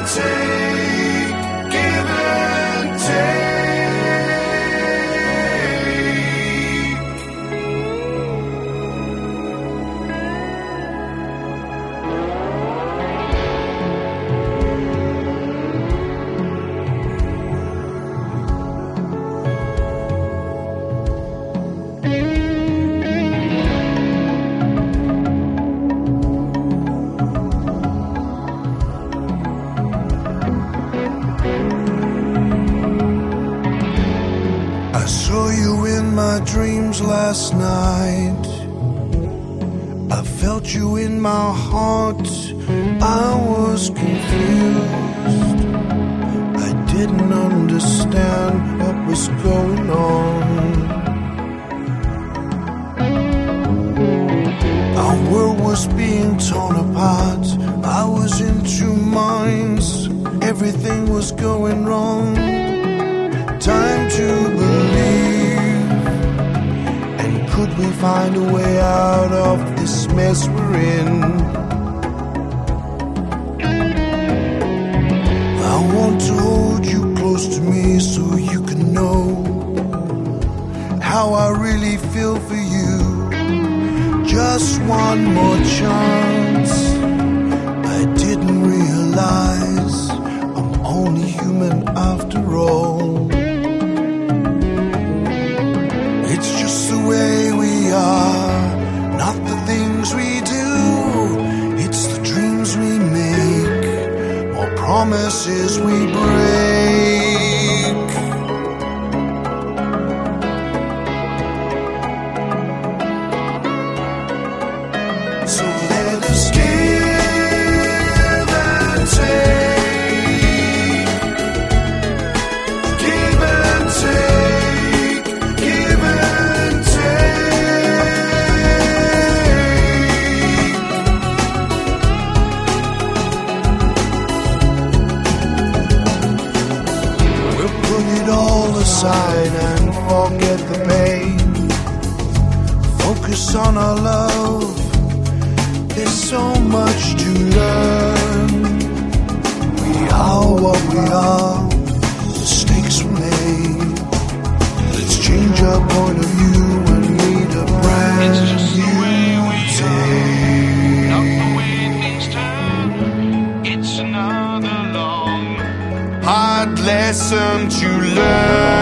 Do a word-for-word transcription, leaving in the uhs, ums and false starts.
and take, give and take. I saw you in my dreams last night. I felt you in my heart. I was confused. I didn't understand what was going on. Our world was being torn apart. I was in two minds. Everything was going wrong. Time to believe. And could we find a way out of this mess we're in? I want to hold you close to me so you can know how I really feel for you. Just one more chance. I didn't realize I'm only human after all. It's just the way we are, not the things we do. It's the dreams we make, or promises we break. So let us give and take, give and take, give and take. We'll put it all aside and forget the pain. Focus on our love. There's so much to learn. We are what we are. Mistakes were made. Let's change our point of view and meet a brand It's just the new way we day. are, not the way things turn. It's another long, Hard lesson to learn.